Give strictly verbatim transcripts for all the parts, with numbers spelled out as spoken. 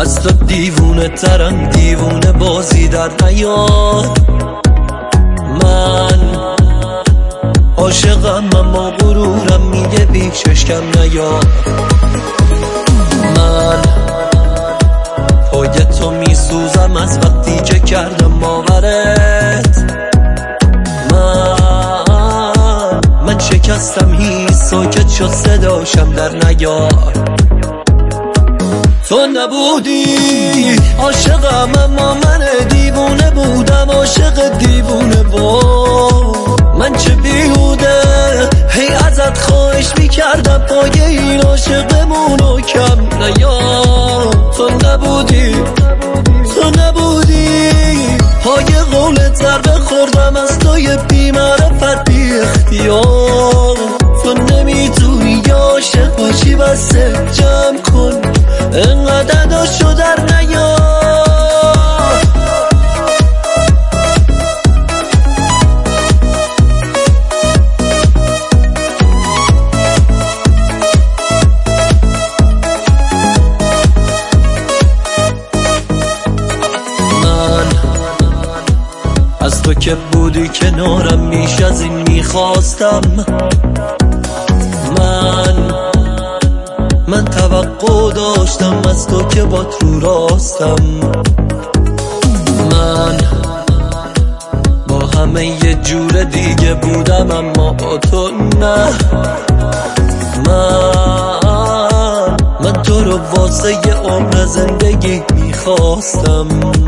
از تو دیوونه ترم، دیوونه بازی در نیاد. من عاشقم اما غرورم میگه بیشش کم نیاد. من پای تو میسوزم از وقتی که کردم باورت. من من شکستم هیچ ساکت شد صداشم در نیاد. تو نبودی عاشقم اما من دیوونه بودم، عاشق دیوونه با من چه بیهوده هی ازت خواهش میکردم پای این عاشقمونو کم نیاد. تو نبودی تو نبودی پای قولت ضربه خوردم از توی بی معرفت بی اختیار. تو نمیتونی عاشق باشی بسه جمع کن انقدر داشو در نیار. من از تو که بودی کنارم میش از این میخواستم. من من توقع داشتم از تو که با تو راستم. من با همه یه جور دیگه بودم اما با تو نه. من من تو رو واسه یه عمر زندگی میخواستم.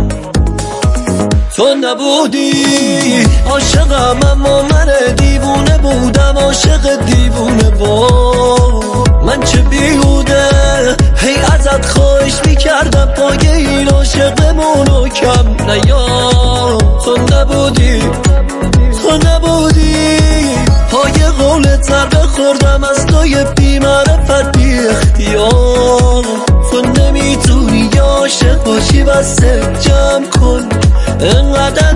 تو نبودی عاشقم اما من دیوونه بودم، عاشق دیوونه با من چه بیهوده هی ازت خواهش میکردم پای این عاشقمونو کم نیاد. تو نبودی تو نبودی پای قولت ضربه خوردم از توی بی معرفت بی اختیار. تو نمیتونی عاشق باشی بسه جمع کن انقدر